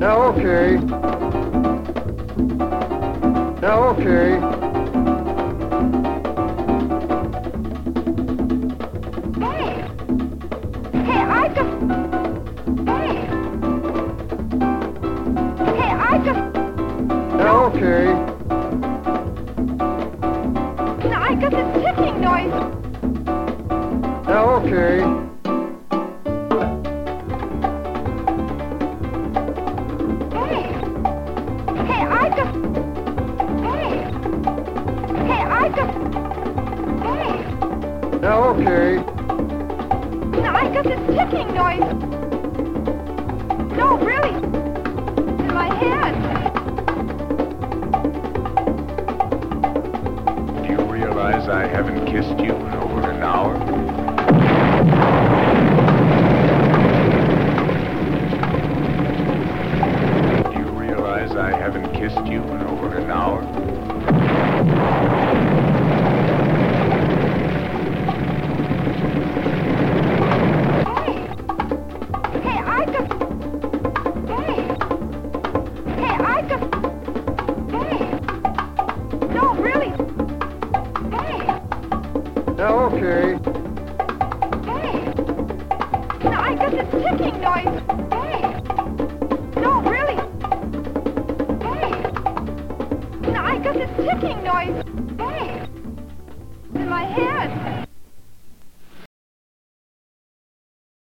Now, okay. Now, okay. Hey! Hey, I just... Hey! Hey, I just... Now, okay. No, I got this ticking noise. Now, okay. Hey! Hey, I just... Hey! Hey, I just... Hey! Now, okay. No, I got this ticking noise. No, really. In my head. Do you realize I haven't kissed you in over an hour? Do you realize I haven't kissed you in over an hour? Hey! Hey, I just... Hey! Hey, I just... Hey! No, really. Hey! Now, okay. Hey! No, I got this ticking noise. Hey! No, really. Hey! No, I got this ticking noise. Hey! In my head.